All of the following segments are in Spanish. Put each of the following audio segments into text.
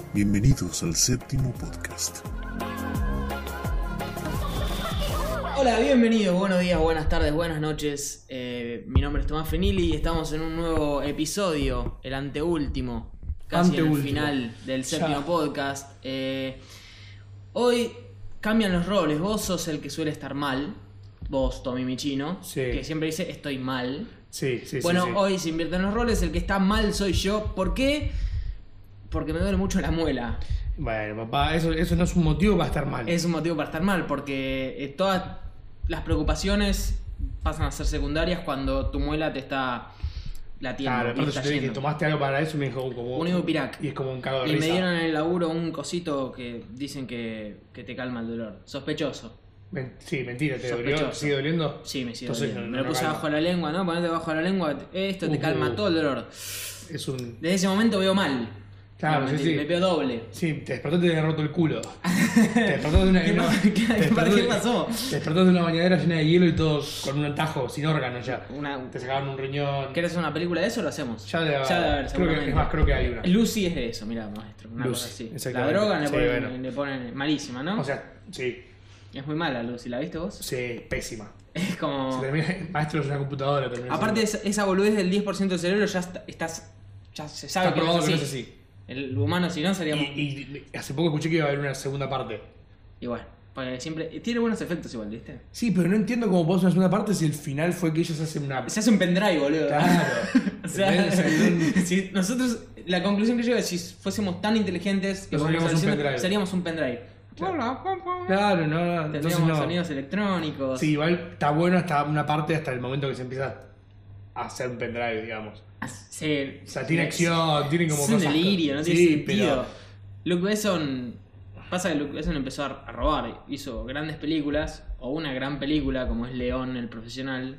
Bienvenidos al séptimo podcast. Hola, bienvenidos, buenos días, buenas tardes, buenas noches. Mi nombre es Tomás Fenili y estamos en un nuevo episodio, el anteúltimo, casi en el final del séptimo podcast. Hoy cambian los roles, vos sos el que suele estar mal, vos, Tommy Michino, que siempre dice estoy mal. Bueno, hoy se invierten los roles, el que está mal soy yo. ¿Por qué? Porque me duele mucho la muela. Bueno, papá, eso no es un motivo para estar mal. Es un motivo para estar mal, porque todas las preocupaciones pasan a ser secundarias cuando tu muela te está latiendo. Claro, aparte yo te dije que tomaste algo para eso y me dijo como... un Ibupirac. Y es como un cago de risa. Y me dieron en el laburo un cosito que dicen que te calma el dolor. Sospechoso. Sí, mentira, ¿te dolió? ¿Sigue doliendo? Sí, me sigue doliendo. Me lo puse abajo de la lengua, ¿no? Ponete abajo de la lengua, esto te calma todo el dolor. Desde ese momento veo mal. Claro, no, sí. Me veo doble. Sí, te despertó y te había roto el culo. Te despertó de una... ¿Qué pasó? Te despertó de una bañadera llena de hielo y todo con un atajo, sin órganos ya. Te sacaban un riñón. ¿Querés una película de eso o lo hacemos? Ya debe haber, seguramente. Creo que hay una. Lucy es de eso, mirá, maestro. Una cosa así. La droga le ponen malísima, ¿no? O sea, sí. Es muy mala Lucy, ¿la viste vos? Sí, pésima. Es como... Maestro es una computadora. Aparte esa boludez del 10% del cerebro ya se sabe que no es así. El humano si no seríamos... Y hace poco escuché que iba a haber una segunda parte. Y bueno, porque siempre... Tiene buenos efectos igual, ¿viste? Sí, pero no entiendo cómo puede ser una segunda parte si el final fue que ellos hacen una... Se hace un pendrive, boludo. Claro. O sea, si nosotros... La conclusión que llego es si fuésemos tan inteligentes que seríamos un pendrive. Claro, no. Tendríamos sonidos electrónicos. Sí, igual está bueno hasta una parte, hasta el momento que se empieza a hacer un pendrive, digamos. Sí, o sea, tiene acción, tiene como cosas. Es un delirio, no tiene sentido. Pero... Luke Besson... Pasa que Luke Besson empezó a robar. Hizo grandes películas, o una gran película como es León, el profesional.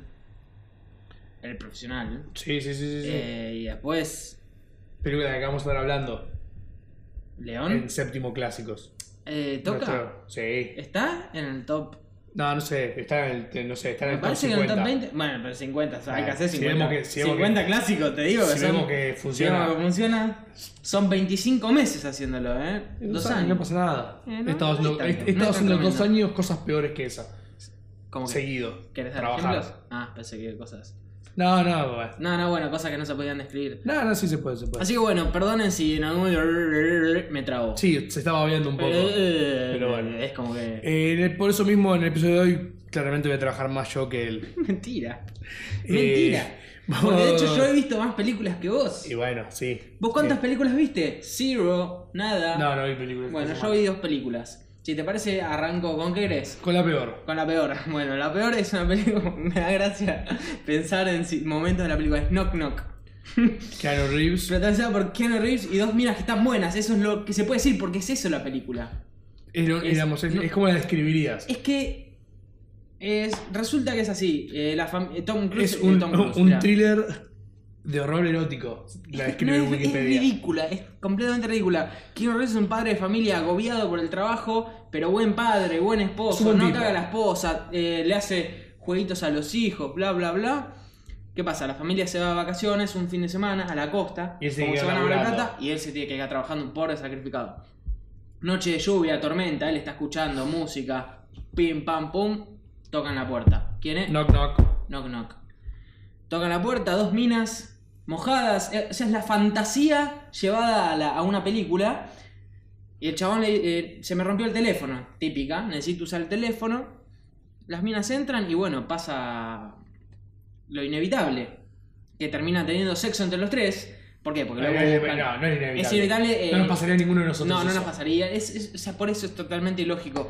El profesional. Sí. Y después... Película de la que vamos a estar hablando. ¿León? En séptimo clásicos. ¿Toca? Sí. ¿Está en el top? No sé, está en el, está en el top 50. Que en el top 20. Bueno, pero 50, o sea, hay que hacer 50. Si 50 clásicos, te digo. Si vemos que funciona. Son 25 meses haciéndolo, 2 años. No pasa nada. He estado haciendo 2 años cosas peores que esa. ¿Cómo que? Seguido. ¿Querés dar ejemplos? Pensé que cosas. No, bueno, cosas que no se podían describir. No, sí se puede. Así que bueno, perdonen si en algún momento me trabo. Sí, se estaba viendo un poco. Pero bueno. Es como que... por eso mismo en el episodio de hoy claramente voy a trabajar más yo que él. Mentira. Porque de hecho yo he visto más películas que vos. Y bueno, sí. ¿Vos cuántas películas viste? 0, nada. No vi películas. Bueno, yo vi 2 películas. Si te parece, arranco. ¿Con qué querés? Con la peor. Con la peor. Bueno, la peor es una película... Me da gracia pensar en momentos de la película. Es Knock Knock. Keanu Reeves. Protagonizada por Keanu Reeves y 2 minas que están buenas. Eso es lo que se puede decir porque es eso la película. Es como la describirías. Es que... resulta que es así. Tom Cruise... Es un thriller... de horror erótico. La describe en Wikipedia. Es ridícula, es completamente ridícula. Keanu Reeves es un padre de familia agobiado por el trabajo, pero buen padre, buen esposo, no caga a la esposa, le hace jueguitos a los hijos, bla bla bla. ¿Qué pasa? La familia se va de vacaciones un fin de semana a la costa, y como se van a Mar del Plata, y él se tiene que quedar trabajando, un pobre sacrificado. Noche de lluvia, tormenta, él está escuchando música, pim pam pum, tocan la puerta. ¿Quién es? Knock knock. Knock knock. Tocan la puerta, 2 minas mojadas, o sea, es la fantasía llevada a una película. Y el chabón se me rompió el teléfono, típica, necesito usar el teléfono. Las minas entran y bueno, pasa lo inevitable, que termina teniendo sexo entre los 3. ¿Por qué? Porque no es inevitable. Es inevitable. No nos pasaría a ninguno de nosotros. No nos pasaría. O sea, por eso es totalmente ilógico.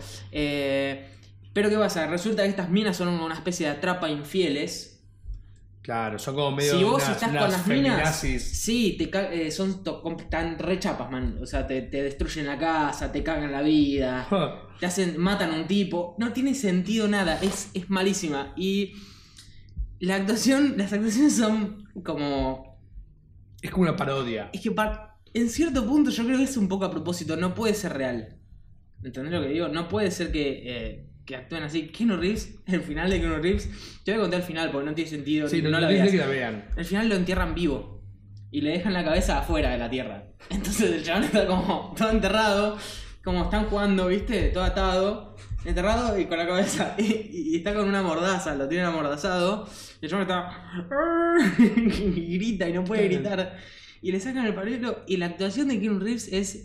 Pero ¿qué pasa? Resulta que estas minas son una especie de atrapa infieles. Claro, son como medio... Si vos estás con las minas, sí, están rechapas, man. O sea, te destruyen la casa, te cagan la vida, matan a un tipo. No tiene sentido nada, es malísima. Y las actuaciones son como... Es como una parodia. Es que en cierto punto yo creo que es un poco a propósito, no puede ser real. ¿Entendés lo que digo? No puede ser que actúen así. Keanu Reeves, el final de Keanu Reeves, te voy a contar el final porque no tiene sentido. Sí, no la veas. Que la vean. El final lo entierran vivo. y le dejan la cabeza afuera de la tierra. Entonces el chabón está como todo enterrado, como están jugando, ¿viste? Todo atado, enterrado y con la cabeza. Y está con una mordaza, lo tienen amordazado. Y el chabón está. Y grita y no puede gritar. Y le sacan el pañuelo. Y la actuación de Keanu Reeves es.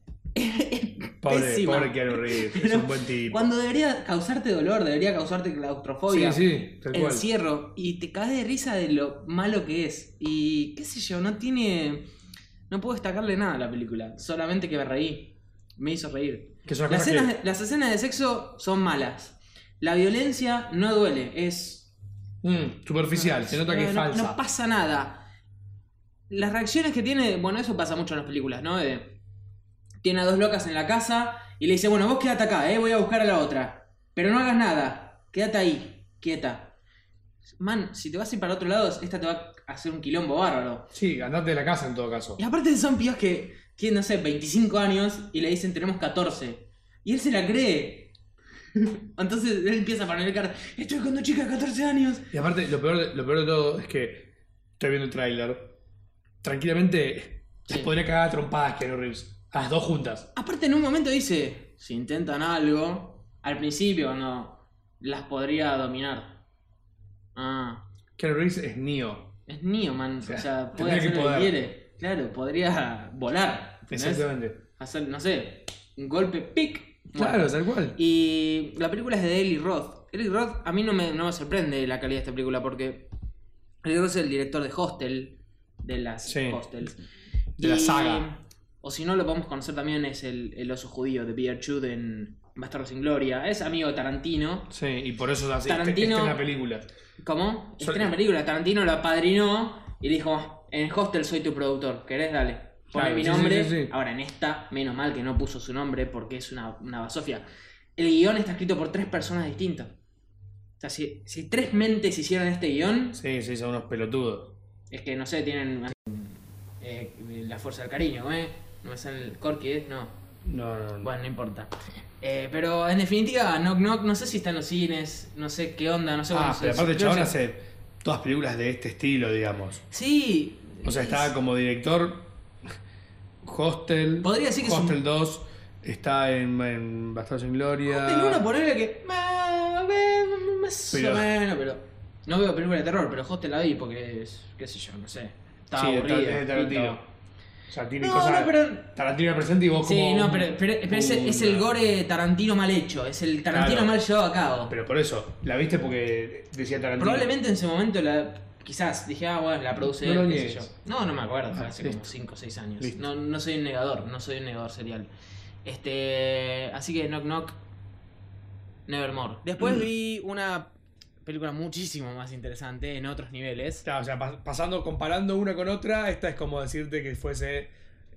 Pobre Keanu Reeves, es un buen tipo. Cuando debería causarte dolor, debería causarte claustrofobia, sí, tal cual. encierro, y te caes de risa de lo malo que es. Y qué sé yo, no puedo destacarle nada a la película, solamente que me reí, me hizo reír. Las escenas de sexo son malas, la violencia no duele, es superficial, se nota que es falsa. No pasa nada. Las reacciones que tiene, bueno, eso pasa mucho en las películas, ¿no? Tiene a dos locas en la casa y le dice, bueno, vos quédate acá, voy a buscar a la otra. Pero no hagas nada, quédate ahí, quieta. Man, si te vas a ir para otro lado, esta te va a hacer un quilombo bárbaro. Sí, andate de la casa en todo caso. Y aparte son pibas que tienen, no sé, 25 años y le dicen, tenemos 14. Y él se la cree. Entonces él empieza a poner cara, estoy con dos chicas de 14 años. Y aparte, lo peor de todo es que estoy viendo el tráiler. Tranquilamente, les podría cagar a trompadas Keanu Reeves. A las dos juntas. Aparte en un momento dice, si intentan algo, al principio no, las podría dominar. Keanu Reeves es Neo. Es Neo, man. O sea puede hacer lo que quiere. Claro, podría volar. Exactamente. Hacer, no sé, un golpe pic. Claro, tal cual. Y la película es de Eli Roth. Eli Roth, a mí no me sorprende la calidad de esta película porque Eli Roth es el director de Hostel, de las Hostels. De la saga. O si no, lo podemos conocer también, es el oso judío de Peter Chud en Bastardos sin Gloria. Es amigo de Tarantino. Sí, y por eso así, Tarantino, está en la película. ¿Cómo? Estrena película. Tarantino lo apadrinó y le dijo, en Hostel soy tu productor, ¿querés? Dale. Pone mi nombre. Sí. Ahora, en esta, menos mal que no puso su nombre porque es una basofia. El guión está escrito por 3 personas distintas. O sea, si 3 mentes hicieron este guión... Sí, son unos pelotudos. Es que, no sé, tienen la fuerza del cariño, No me sale el Corky, ¿no? No. Bueno, no importa. Pero en definitiva, no sé si está en los cines, no sé qué onda, no sé cómo pero aparte el chabón hace todas películas de este estilo, digamos. Sí. O sea, está como director Hostel. Podría decir que Hostel 2, está en Bastardos sin Gloria. Hostel 1, ponerle que más o menos, pero no veo película de terror, pero Hostel la vi porque es, qué sé yo, no sé. Estaba aburrido. Es de Tarantino. O sea, tiene No, cosas. pero... Tarantino presente y vos como. Sí, no, pero es el gore Tarantino mal hecho. Es el Tarantino mal llevado a cabo. Pero por eso, la viste porque decía Tarantino. Probablemente en ese momento quizás dije, bueno, la produce No él, lo qué sé niegues. yo. No me acuerdo, fue hace listo. como 5 o 6 años. Listo. No soy un negador serial. Así que Knock Knock, Nevermore. Después vi una película muchísimo más interesante en otros niveles. Claro, o sea, comparando una con otra, esta es como decirte que fuese.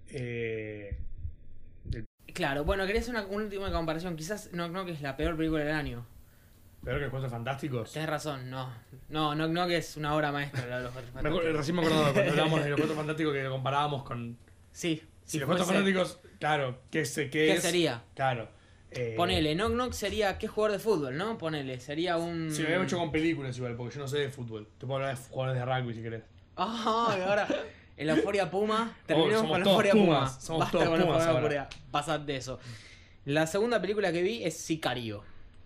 Claro, bueno, querés una última comparación. Quizás Knock Knock es la peor película del año. ¿Peor que los Cuatro Fantásticos? Tenés razón, no. Knock Knock es una obra maestra la de los Cuatro Fantásticos. Recién me acordaba cuando hablábamos de los Cuatro Fantásticos que lo comparábamos con. Sí. Si los Cuatro Fantásticos, claro, ¿qué sería? Claro. Ponele, Knock Knock sería qué jugador de fútbol, ¿no? Ponele, sería un... Sí, lo había hecho con películas igual, porque yo no sé de fútbol. Te puedo hablar de jugadores de rugby si querés. Y ahora, en la Euforia Puma, terminamos con la todos Euforia Puma. Pumas, somos Basta todos con la Pumas Euforia ahora. Puma. Pasad de eso. La segunda película que vi es Sicario.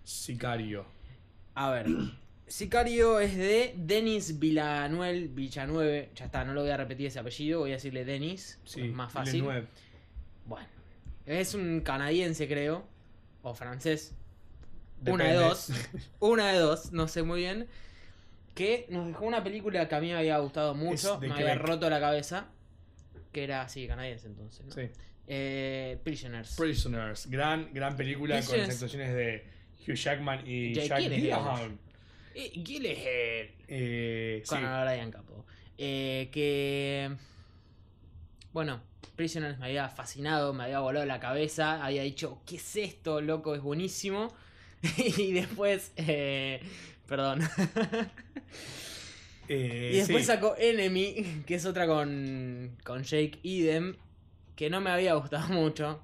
A ver, Sicario es de Denis Villanueve. Ya está, no lo voy a repetir ese apellido, voy a decirle Denis, Sí, es más fácil. Villeneuve. Bueno, es un canadiense, creo, o francés. Depende. Una de dos, no sé muy bien. Que nos dejó una película que a mí me había gustado mucho, Es de me había Quebec. roto la cabeza. Que era así, canadiense entonces, ¿no? Sí. Prisoners. Gran película con Prisoners. las actuaciones de Hugh Jackman y Jake Jack Gyllenhaal. Gyllenhaal. Gyllenhaal. Con Sí. Brian Capo. Bueno, Prisoners me había fascinado, me había volado la cabeza. Había dicho, ¿qué es esto, loco? Es buenísimo. Y después... perdón. Y después sí. sacó Enemy, que es otra con Jake Idem, que no me había gustado mucho.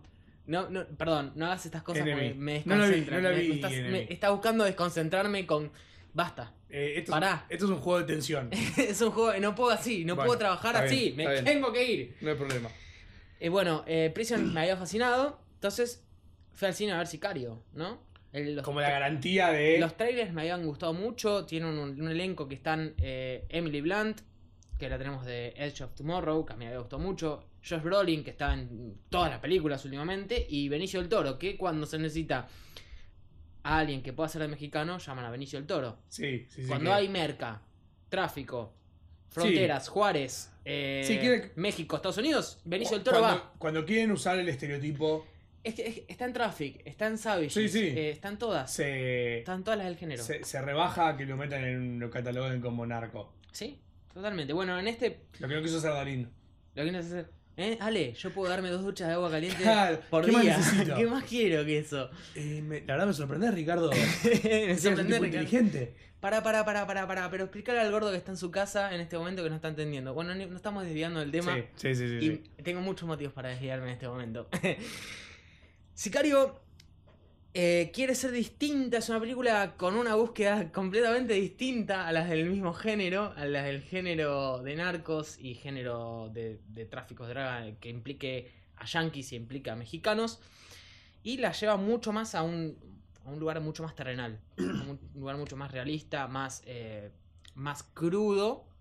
Perdón, no hagas estas cosas Enemy. porque me No la vi, desconcentran. no la vi, me Enemy. está buscando desconcentrarme con Basta. Pará. Esto es un juego de tensión. Es un juego, no puedo así, no puedo trabajar así, me tengo que ir. No hay problema. Prison me había fascinado, entonces fui al cine a ver Sicario, ¿no? Como la garantía de... Los trailers me habían gustado mucho, tienen un elenco que están Emily Blunt, que la tenemos de Edge of Tomorrow, que a mí me había gustado mucho, Josh Brolin, que está en todas las películas últimamente, y Benicio del Toro, que cuando se necesita a alguien que pueda ser de mexicano, llaman a Benicio del Toro. Sí. Cuando hay merca, tráfico, fronteras, Juárez, México, Estados Unidos, Benicio del Toro va. Cuando quieren usar el estereotipo... Es que está en Traffic, está en Savage, están todas. Están todas las del género. Se rebaja que lo metan lo cataloguen como narco. Sí, totalmente. Bueno, en este... Lo que no quiso hacer Darín. Lo que no quiso hacer... Ale, yo puedo darme 2 duchas de agua caliente por ¿Qué día. Más necesito? ¿Qué más quiero que eso? La verdad me sorprendés, Ricardo. Me sorprendés, Ricardo. Inteligente. Para. Pero explicarle al gordo que está en su casa en este momento que no está entendiendo. Bueno, no estamos desviando del tema. Sí. Y tengo muchos motivos para desviarme en este momento. Sicario quiere ser distinta, es una película con una búsqueda completamente distinta a las del mismo género, a las del género de narcos y género de tráfico de droga que implique a yanquis y implique a mexicanos, y la lleva mucho más a un lugar mucho más terrenal, a un lugar mucho más realista, más crudo,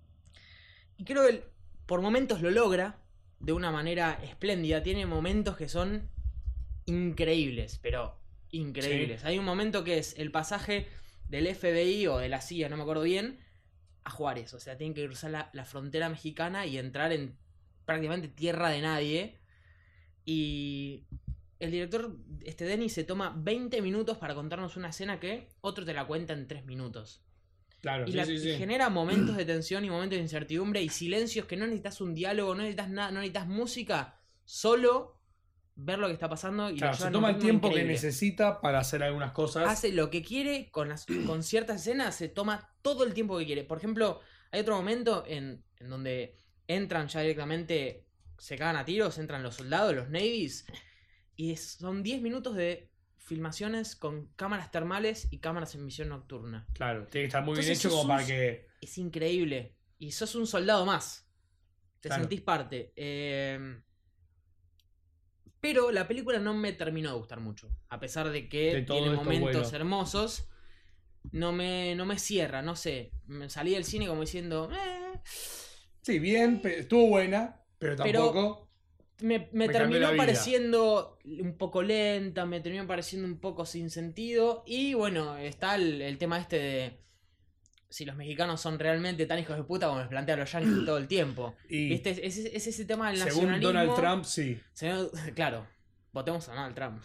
y creo que por momentos lo logra de una manera espléndida. Tiene momentos que son increíbles, pero increíbles. Sí. Hay un momento que es el pasaje del FBI o de la CIA, no me acuerdo bien, a Juárez. O sea, tienen que cruzar la frontera mexicana y entrar en prácticamente tierra de nadie. Y el director, Denis, se toma 20 minutos para contarnos una escena que otro te la cuenta en 3 minutos. Claro, y genera momentos de tensión y momentos de incertidumbre y silencios que no necesitas un diálogo, no necesitas nada, no necesitas música, solo ver lo que está pasando. Y se toma el tiempo que necesita para hacer algunas cosas. Hace lo que quiere con ciertas escenas, se toma todo el tiempo que quiere. Por ejemplo, hay otro momento en donde entran ya directamente, se cagan a tiros, entran los soldados, los navies, y son 10 minutos de filmaciones con cámaras termales y cámaras en visión nocturna. Claro, tiene que estar muy bien hecho como para que... Es increíble. Y sos un soldado más. Te sentís parte. Pero la película no me terminó de gustar mucho. A pesar de que tiene momentos hermosos, no me cierra, no sé. Me salí del cine como diciendo... Sí, bien, estuvo buena, pero tampoco... Me terminó pareciendo un poco lenta, me terminó pareciendo un poco sin sentido. Y bueno, está el tema este de si los mexicanos son realmente tan hijos de puta como les plantean los yankees todo el tiempo. Y ¿viste? Es ese tema del nacionalismo. Según Donald Trump, sí. Claro, votemos a Donald Trump.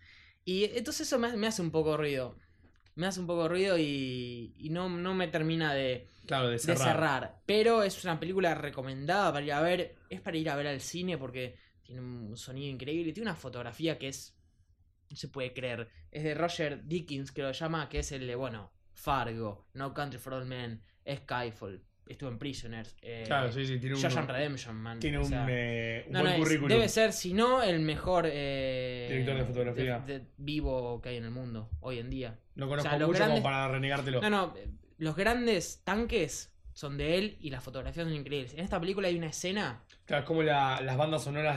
Y entonces eso me hace un poco ruido. Me hace un poco ruido y no me termina de cerrar. Pero es una película recomendada para ir a ver. Es para ir a ver al cine porque tiene un sonido increíble. Tiene una fotografía que es... No se puede creer. Es de Roger Dickens, que lo llama, que es el de, Fargo, No Country for Old Men, Skyfall. Estuvo en Prisoners. Claro, sí, tiene Shawshank Redemption, man. Tiene un buen currículum. Debe ser, si no, el mejor director de fotografía vivo que hay en el mundo hoy en día. No conozco mucho como para renegártelo. No, los grandes tanques son de él y las fotografías son increíbles. En esta película hay una escena... Claro, es como las bandas sonoras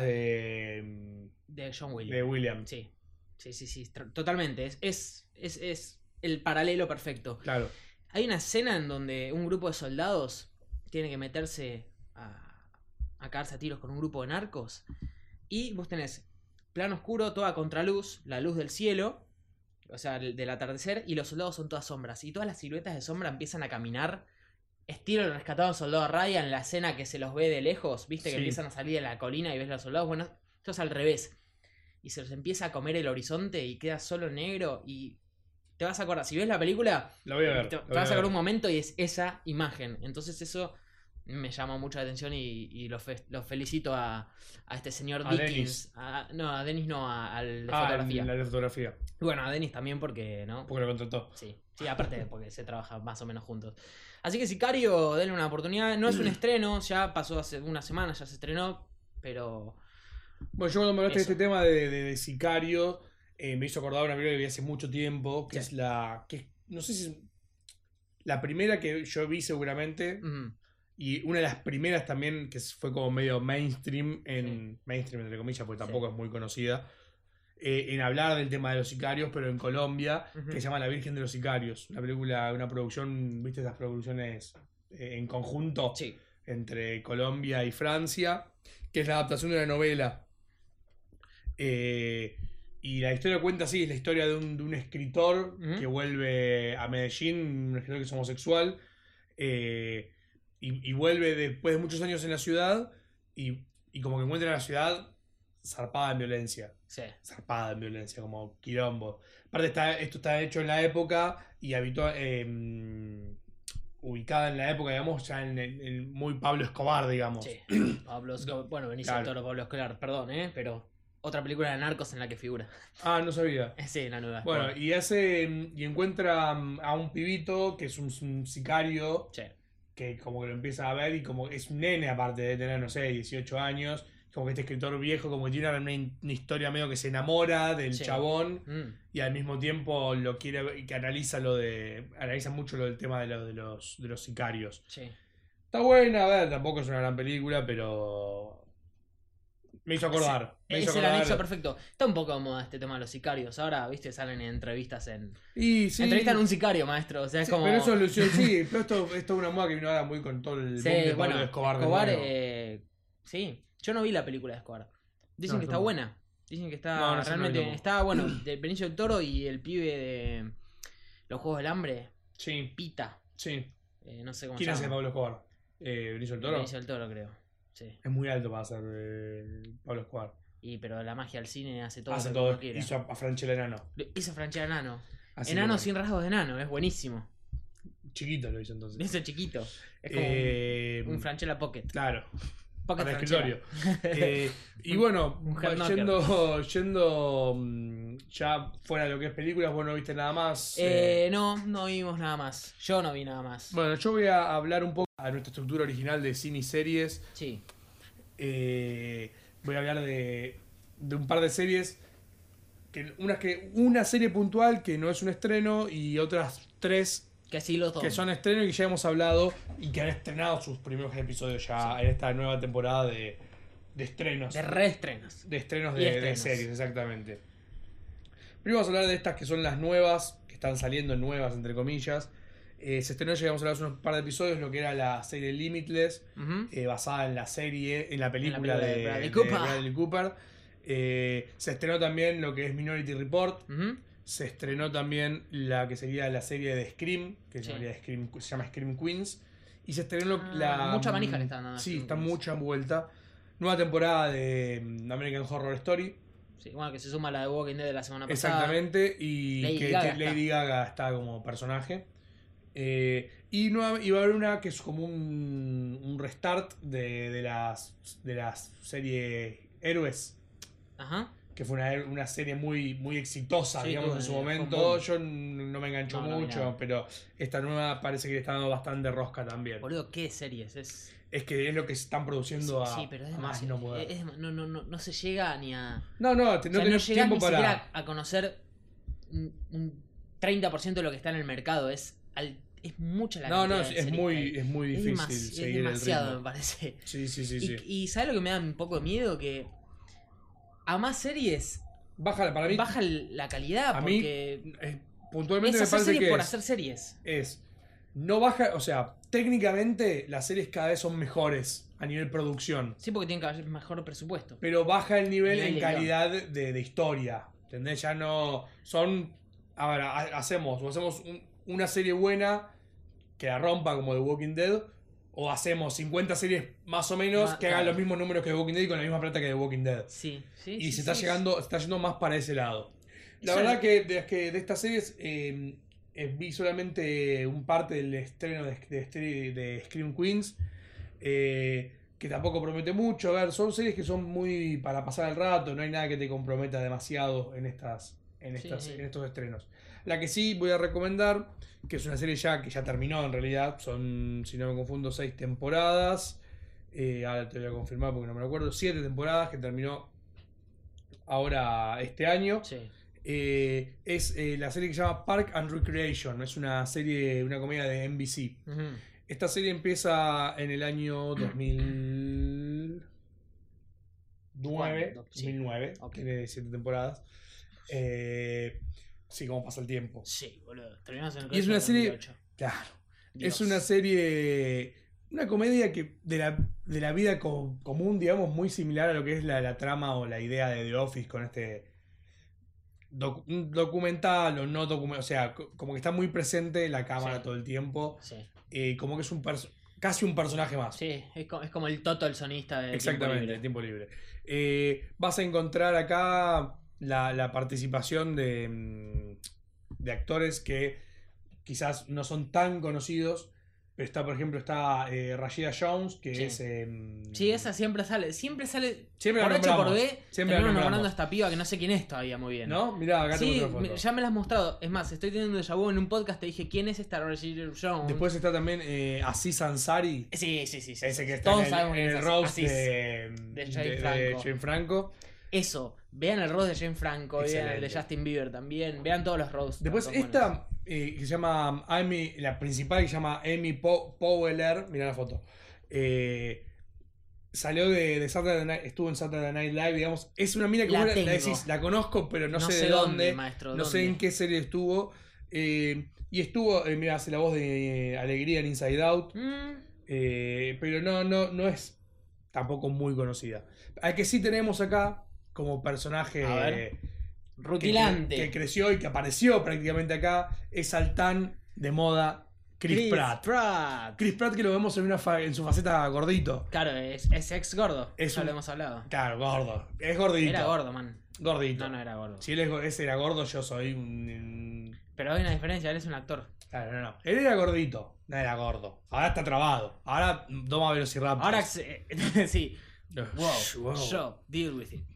de John Williams. De Williams. Sí, totalmente. Es el paralelo perfecto. Claro. Hay una escena en donde un grupo de soldados tiene que meterse a cagarse a tiros con un grupo de narcos. Y vos tenés plano oscuro, toda contraluz, la luz del cielo, o sea, del atardecer, y los soldados son todas sombras. Y todas las siluetas de sombra empiezan a caminar. Estilo el rescatado soldado Ryan, la escena que se los ve de lejos, viste que empiezan a salir de la colina y ves a los soldados. Bueno, esto es al revés. Y se los empieza a comer el horizonte y queda solo negro y... Te vas a acordar, si ves la película, la voy a ver, te vas a sacar un momento y es esa imagen. Entonces eso me llama mucho la atención y lo felicito a este señor Dickens. A Denis no, al de fotografía. Al de fotografía. Bueno, a Denis también porque, ¿no? Porque lo contrató. Sí, aparte porque se trabaja más o menos juntos. Así que Sicario, denle una oportunidad. No es un estreno, ya pasó hace una semana, ya se estrenó, pero... Bueno, yo cuando me hablaste de este tema de Sicario... me hizo acordar una película que vi hace mucho tiempo, que es la... que no sé si La primera que yo vi seguramente, y una de las primeras también que fue como medio mainstream, mainstream entre comillas, porque tampoco es muy conocida, en hablar del tema de los sicarios, pero en Colombia, que se llama La Virgen de los Sicarios. Una película, una producción, ¿viste esas producciones en conjunto? Sí. Entre Colombia y Francia, que es la adaptación de una novela. Y la historia cuenta así, es la historia de un escritor que vuelve a Medellín, un escritor que es homosexual, y vuelve después de muchos años en la ciudad, y como que encuentra la ciudad zarpada en violencia. Sí. Zarpada en violencia, como quilombo. Aparte esto está hecho en la época y ubicada en la época, digamos, ya en muy Pablo Escobar, digamos. Sí. Pablo Escobar, bueno, Benicio del Claro. Toro, Pablo Escobar, perdón, pero otra película de narcos en la que figura. Ah, no sabía. Sí, la nueva. Bueno, y encuentra a un pibito que es un sicario, Sí. que como que lo empieza a ver y como es un nene aparte de tener, no sé, 18 años, como que este escritor viejo como que tiene una historia medio que se enamora del chabón y al mismo tiempo lo quiere, que analiza mucho lo del tema de los sicarios. Sí. Está buena, a ver, tampoco es una gran película, pero me hizo acordar. Es el anexo perfecto. Está un poco de moda este tema de los sicarios. Ahora, viste, salen en entrevistas Y sí, entrevistan a un sicario, maestro. O sea, es sí, como. pero eso lo hicieron, sí, pero esto es una moda que vino ahora muy con todo el Sí, boom de bueno, Pablo Escobar. Escobar, de nuevo. sí. Yo no vi la película de Escobar. Dicen No, que está tampoco. buena. Dicen que está No, no sé, realmente. no vi tampoco. Está bueno. De Benicio del Toro y el pibe de los Juegos del Hambre. Sí, Pita. sí. No sé cómo ¿Quién se hace llama. Pablo Escobar? ¿Benicio del Toro? Benicio del Toro, creo. Sí. Es muy alto para ser Pablo Escobar. Pero la magia del cine hace todo Hace lo que todo. uno quiera. Hizo a Franchella Enano. Hizo Franchella Enano. Así Enano que sin rasgos de enano. Es buenísimo. chiquito lo hizo entonces. Lo hizo chiquito. Es como un Franchella Pocket. Claro. Pocket Para el Franchella. escritorio. Y bueno, un hard knocker. yendo ya fuera de lo que es películas, vos no viste nada más. No vimos nada más. Yo no vi nada más. Bueno, yo voy a hablar un poco a nuestra estructura original de cine y series. Sí. Voy a hablar de un par de series. Una serie puntual que no es un estreno y otras 3 Que sí los dos. que son estrenos y que ya hemos hablado y que han estrenado sus primeros episodios ya en esta nueva temporada de estrenos. De reestrenos. De estrenos Y de estrenos. series, exactamente. Primero vamos a hablar de estas que son las nuevas, que están saliendo nuevas, entre comillas. Se estrenó, llegamos a hablar hace un par de episodios, lo que era la serie Limitless, basada en la película de Bradley Cooper. Se estrenó también lo que es Minority Report. Se estrenó también la que sería la serie de Scream, que Sí. se llama Scream Queens. Y se estrenó mucha manija le están dando a Sí, Scream está Queens. mucha vuelta. Nueva temporada de American Horror Story. Sí, bueno, que se suma a la de Walking Dead de la semana pasada. Exactamente. Y Lady que Gaga Lady Gaga está como personaje. Y va a haber una que es como un restart de las series Héroes. Ajá. Que fue una serie muy, muy exitosa, Sí, digamos, tuvo- en su fue un momento. boom. Yo no me engancho No vi mucho, nada. pero esta nueva parece que le está dando bastante rosca también. Boludo, ¿qué series? Es que es lo que se están produciendo Sí, pero es a más demasiado. no poder. No se llega ni a. No, O sea, tenés no llegas tiempo ni para... siquiera a conocer un 30% de lo que está en el mercado. Es mucha la No, cantidad de es series que muy, hay. es muy Es difícil es seguir el demasiado, me ritmo. parece. Sí, sí, sí, sí. Y ¿sabes lo que me da un poco de miedo? Que a más series Baja, para mí, baja la calidad a mí, porque puntualmente es me hacer parece series que por hacer series. no baja, o sea, técnicamente las series cada vez son mejores a nivel producción, Sí, porque tienen que haber mejor presupuesto. pero baja el nivel Nivel en de calidad de historia, ¿entendés? Ya no son, a ver, hacemos una serie buena que la rompa como The Walking Dead, o hacemos 50 series más o menos que hagan claro. los mismos números que The Walking Dead y con la misma plata que The Walking Dead. Sí, sí. Y sí, se está sí. yendo más para ese lado. La Eso verdad es- que de estas series vi solamente un parte del estreno de Scream Queens, que tampoco promete mucho. A ver, son series que son muy para pasar el rato, no hay nada que te comprometa demasiado en Sí. estos estrenos. La que sí voy a recomendar, que es una serie que ya terminó en realidad, son, si no me confundo, 6 temporadas. Ahora te voy a confirmar porque no me lo acuerdo. 7 temporadas que terminó ahora este año. Sí. Es la serie que se llama Park and Recreation. Es una comedia de NBC. Esta serie empieza en el año 2009. Okay. Tiene 7 temporadas. Sí, como pasa el tiempo. Sí, boludo. Terminamos en el y es una serie. 2008. Claro. Dios. Es una serie. Una comedia que de la vida común, digamos, muy similar a lo que es la trama o la idea de The Office con este documental o no documental. O sea, como que está muy presente la cámara todo el tiempo. Sí. Como que es casi un personaje más. Sí, es como el Toto, el sonista de Exactamente, Tiempo Libre. Vas a encontrar acá la participación de actores que quizás no son tan conocidos. Pero por ejemplo, está Rashida Jones, que es... sí, esa siempre sale. Siempre por H por B, terminamos nombrando a esta piba que no sé quién es todavía muy bien. ¿No? Mirá, acá tengo otra foto. Ya me la has mostrado. Es más, estoy teniendo un déjà vu en un podcast. Te dije, ¿quién es esta Rashida Jones? Después está también Aziz Ansari. Sí. Ese que está Todos sabemos en el roast de Jane Franco. Eso, vean el roast de Jane Franco, Excelente. vean el de Justin Bieber también, vean todos los roasts. Después esta, que se llama Amy, la principal que se llama Amy Poehler, mirá la foto. Salió de Saturday Night, estuvo en Saturday Night Live, digamos. Es una mina que vos la decís, la conozco, pero no sé de dónde. Maestro, no sé en qué serie estuvo. Y estuvo, mira, hace la voz de Alegría en Inside Out. Pero no es tampoco muy conocida. Al que sí tenemos acá como personaje rutilante que creció y que apareció prácticamente acá es Altán de moda Chris Pratt. Chris Pratt, que lo vemos en su faceta gordito. Claro, es ex gordo. Ya lo hemos hablado. Claro, gordo. Es gordito. Era gordo, man. Gordito. No era gordo. Si ese era gordo, yo soy un... Pero hay una diferencia, él es un actor. Claro, no. Él era gordito, no era gordo. Ahora está trabado. Ahora toma Velociraptor. Ahora sí. Wow. Deal with it.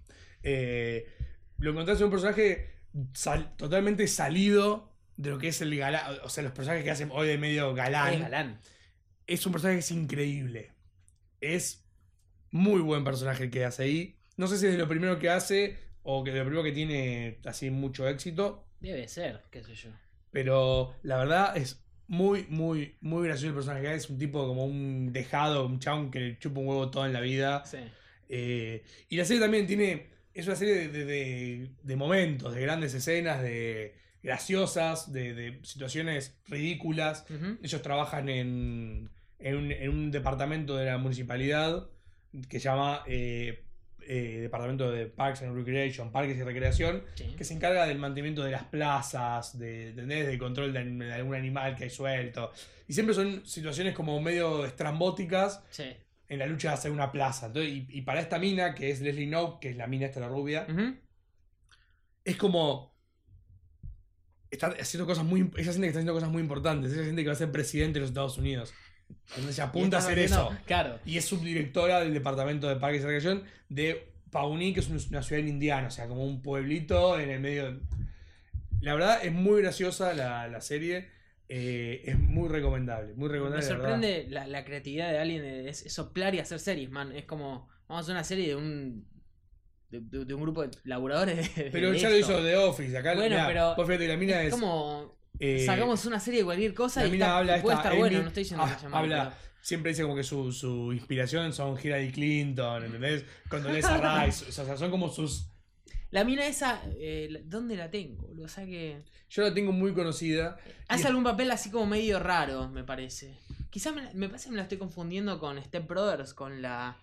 Lo encontrás en un personaje totalmente salido de lo que es el galán. O sea, los personajes que hacen hoy de medio galán. Es galán. Es un personaje que es increíble. Es muy buen personaje el que hace ahí. No sé si es de lo primero que hace o que de lo primero que tiene así mucho éxito. Debe ser, qué sé yo. Pero la verdad es muy gracioso el personaje que hace. Es un tipo como un dejado, un chabón que le chupa un huevo todo en la vida. Sí. Y la serie también es una serie de momentos, de grandes escenas, de graciosas, de situaciones ridículas. Ellos trabajan en un departamento de la municipalidad que se llama Departamento de Parks and Recreation, Parques y Recreación, que se encarga del mantenimiento de las plazas, del control de algún animal que hay suelto. Y siempre son situaciones como medio estrambóticas. Sí. En la lucha de hacer una plaza. Entonces, y para esta mina, que es Leslie Knope, que es la mina esta, la rubia, es como... Está haciendo cosas ella siente que está haciendo cosas muy importantes. Ella siente que va a ser presidente de los Estados Unidos. Entonces se apunta a hacer eso. Claro. Y es subdirectora del Departamento de Parques y Recreación de Pawnee, que es una ciudad en Indiana. O sea, como un pueblito en el medio... La verdad es muy graciosa la serie. Es muy recomendable, Me sorprende la creatividad de alguien de soplar y hacer series, man. Es como, vamos a hacer una serie de un grupo de laburadores pero ya lo hizo The Office. Acá pero vos fíjate, la mina es como sacamos una serie de cualquier cosa y puede estar bueno. No estoy diciendo que sea malo, siempre dice como que su inspiración son Hillary Clinton, ¿entendés? Condoleezza Rice. O sea, son como sus... La mina esa, ¿dónde la tengo? O sea que... Yo la tengo muy conocida. Hace algún papel así como medio raro, me parece. Quizás me parece que me la estoy confundiendo con Step Brothers, con la...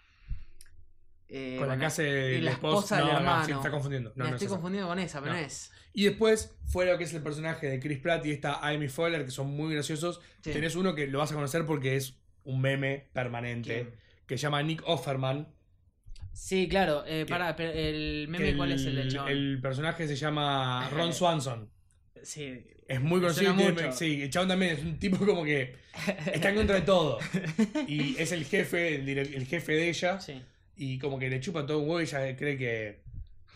con la casa de la esposa del hermano. Sí, está confundiendo. Me estoy confundiendo con esa, pero no es. Y después, fuera lo que es el personaje de Chris Pratt y esta Amy Poehler, que son muy graciosos, tenés uno que lo vas a conocer porque es un meme permanente, que se llama Nick Offerman. Sí, claro. ¿el meme cuál es el del chabón? El personaje se llama Ron Swanson. Sí. Es muy conocido. Sí, el chabón también es un tipo como que está en contra de todo. Y es el jefe, el jefe de ella. Sí. Y como que le chupa todo un huevo y ella cree que...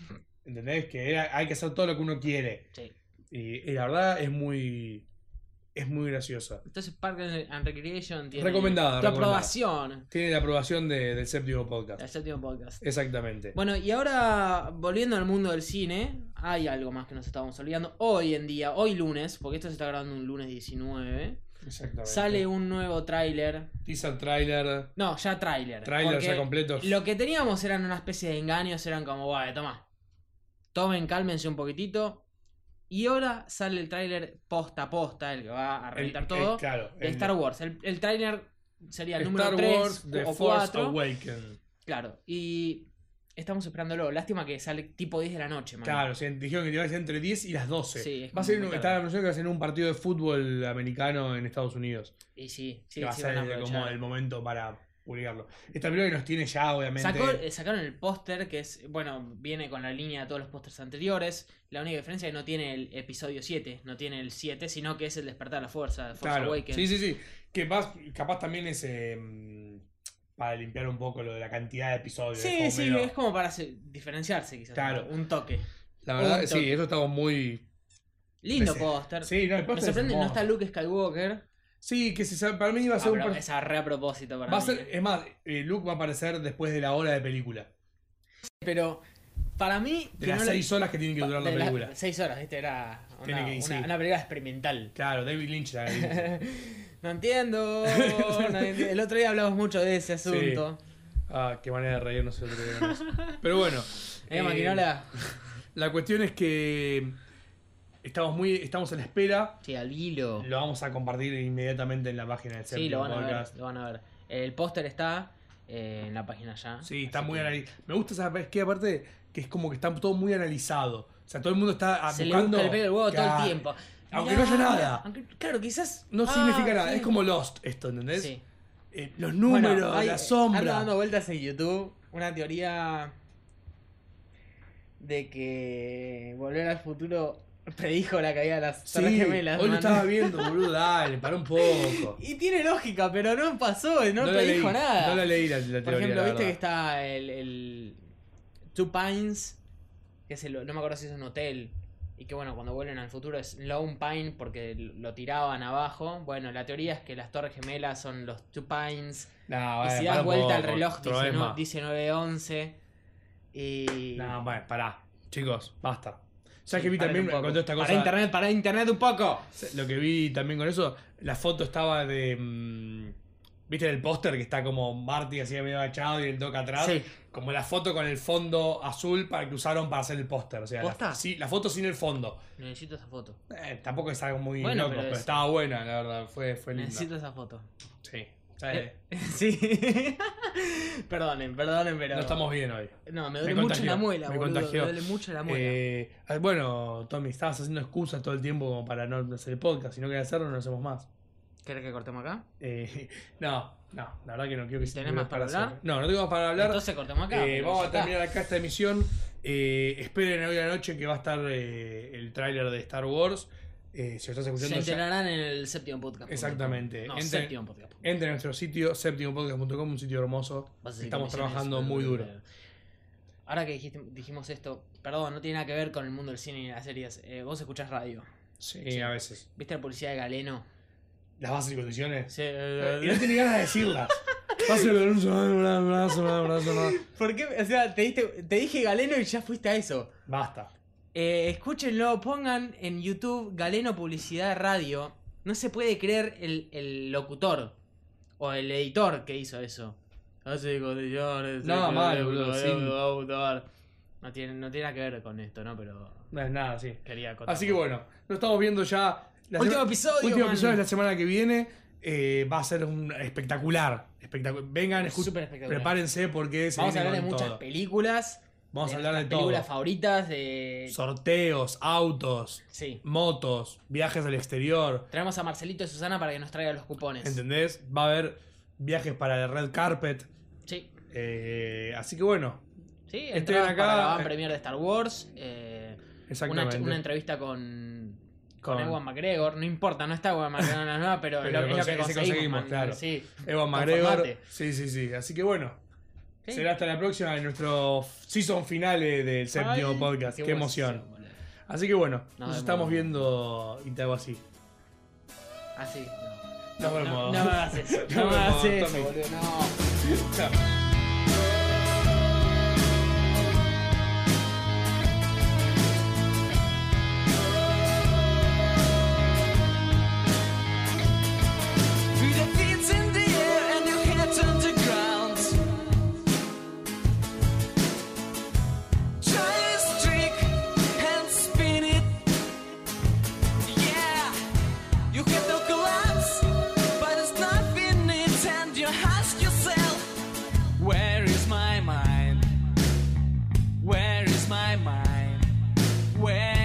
¿Entendés? Que hay que hacer todo lo que uno quiere. Sí. Y la verdad es muy... es muy graciosa. Entonces Park and Recreation tiene Recomendada. tu aprobación. Tiene la aprobación del séptimo podcast. El séptimo podcast. Exactamente. Bueno, y ahora, volviendo al mundo del cine, hay algo más que nos estábamos olvidando. Hoy en día, hoy lunes, porque esto se está grabando un lunes 19, Exactamente. sale un nuevo tráiler. Teaser trailer. No, ya tráiler. Tráiler Porque ya completo. Lo que teníamos eran una especie de engaños, eran como, vale, toma. Tomen, cálmense un poquitito. Y ahora sale el tráiler posta a posta, el que va a reventar todo, claro, de Star Wars. El tráiler sería el número Star 3 Wars, The o Force 4. Awakens. Claro, y estamos esperándolo. Lástima que sale tipo 10 de la noche, man. Claro, dijeron que iba a ser entre 10 y las 12. Sí, es va a ser muy está tarde. anunciado que va a ser un partido de fútbol americano en Estados Unidos. Y sí, Que va a sí ser van a aprovechar. como el momento para publicarlo. Esta película que nos tiene ya, obviamente. Sacaron el póster, que es, bueno, viene con la línea de todos los pósters anteriores. La única diferencia es que no tiene el episodio 7, no tiene el 7, sino que es el despertar de la fuerza, Force Claro. Awakens. Sí. Que capaz también es para limpiar un poco lo de la cantidad de episodios. Sí, es como para diferenciarse quizás. Claro. Un toque. La verdad, Un sí, toque. eso estaba muy... Lindo póster. Sí, no, el Me póster es sorprende, no hermoso. está Luke Skywalker. Sí, que para mí iba a ser Pero es a re a propósito para Va a mí. ser, es más, Luke va a aparecer después de la hora de película. Pero para mí... De las 6 horas que tiene que durar la de película. 6 horas, ¿viste? Era Tiene que ir, sí. una película experimental. Claro, David Lynch la dirige. No entiendo. El otro día hablamos mucho de ese asunto. Ah, qué manera de reírnos el otro día con eso. Pero bueno. Maquinola. La cuestión es que estamos en la espera. Sí, al hilo. Lo vamos a compartir inmediatamente en la página del Sí, séptimo lo van a ver, podcast. lo van a ver. El póster está en la página ya. Sí, está Así muy que analizado. Me gusta, ¿sabes qué? Aparte, que es como que está todo muy analizado. O sea, todo el mundo está se buscando... le busca el pelo del huevo todo Claro. el tiempo. Aunque no haya nada. Claro, quizás. No significa nada. sí. Es como Lost esto, ¿entendés? Sí. Los números, Bueno, la sombra. Anda dando vueltas en YouTube una teoría de que Volver al Futuro predijo la caída de las Sí, Torres Gemelas. hoy lo man. estaba viendo, boludo, dale, para un poco. Y tiene lógica, pero no pasó, no la predijo leí, nada. No la leí la teoría. Por ejemplo, la viste verdad. que está el Two Pines, que es no me acuerdo si es un hotel. Y que bueno, cuando vuelven al futuro es Lone Pine porque lo tiraban abajo. Bueno, la teoría es que las Torres Gemelas son los Two Pines. No, Y si para das un vuelta al poco, reloj problema. dice 9:11. Y... No, bueno, pará. Chicos, basta. ¿Sabes que vi paren también un poco. con toda esta cosa? Para internet un poco. Lo que vi también con eso, la foto estaba de... ¿Viste el póster que está como Marty así medio agachado y el toque atrás? Sí. Como la foto con el fondo azul para que usaron para hacer el póster. O sea, ¿Posta? sí, la foto sin el fondo. Necesito esa foto. Tampoco es algo muy Bueno, loco, pero pero es- estaba buena, la verdad. Fue linda. Necesito esa foto. Sí. ¿Sabes? Sí. perdonen, pero... No estamos bien hoy. No, me Me duele mucho contagió, la muela, me boludo. contagió. Me duele mucho la muela. Bueno, Tommy, estabas haciendo excusas todo el tiempo como para no hacer el podcast. Si no querés hacerlo, no lo hacemos más. ¿Querés que cortemos acá? No, la verdad que no quiero que se ¿Tenés más para hablar? No tengo más para hablar. Entonces cortemos acá. pero Vamos ya a está. terminar acá esta emisión. Esperen hoy a la noche que va a estar el tráiler de Star Wars. Si lo estás Se escuchando ya, enterarán en el séptimo podcast. Exactamente. No, Entren- séptimo podcast. entre a nuestro sitio septimopodcast.com, un sitio hermoso. Estamos trabajando muy duro. Ahora que dijimos esto, perdón, no tiene nada que ver con el mundo del cine y las series. Vos escuchás radio. Sí, a veces. ¿Viste la publicidad de Galeno? Las bases y condiciones. Sí. Y no tenía ganas de decirlas. ¿Por qué? O sea, te dije Galeno y ya fuiste a eso. Basta. Escúchenlo, pongan en YouTube Galeno Publicidad Radio. No se puede creer el locutor o el editor que hizo eso. Hace condiciones. No, mal, boludo, autor. No tiene nada que ver con esto, ¿no? Pero No es nada, sí. quería contar. Así que bueno, nos estamos viendo ya. Último episodio, Último man. episodio de la semana que viene. Va a ser un espectacular. Vengan, Súper espectacular. prepárense porque se Vamos a viene hablar de con muchas todo. películas. Vamos a hablar de nuestras películas todo. favoritas. De... Sorteos, autos, Sí. motos, viajes al exterior. Traemos a Marcelito y Susana para que nos traigan los cupones. ¿Entendés? Va a haber viajes para el Red Carpet. Sí. Así que bueno, Sí, Estén entradas acá, para la van premier de Star Wars. exactamente. Una entrevista con Ewan McGregor. No importa, no está Ewan McGregor en la nueva, pero, Pero es lo que ese conseguimos, man. claro. Sí. Ewan Con McGregor. formate. Sí. Así que bueno. Sí. Será hasta la próxima en nuestro season finale del séptimo Ay, podcast. Qué buena emoción. sesión, boludo. Así que bueno, nos vemos. estamos viendo y te hago así. Así. No, no me hagas eso. No me hagas eso, boludo. No. Where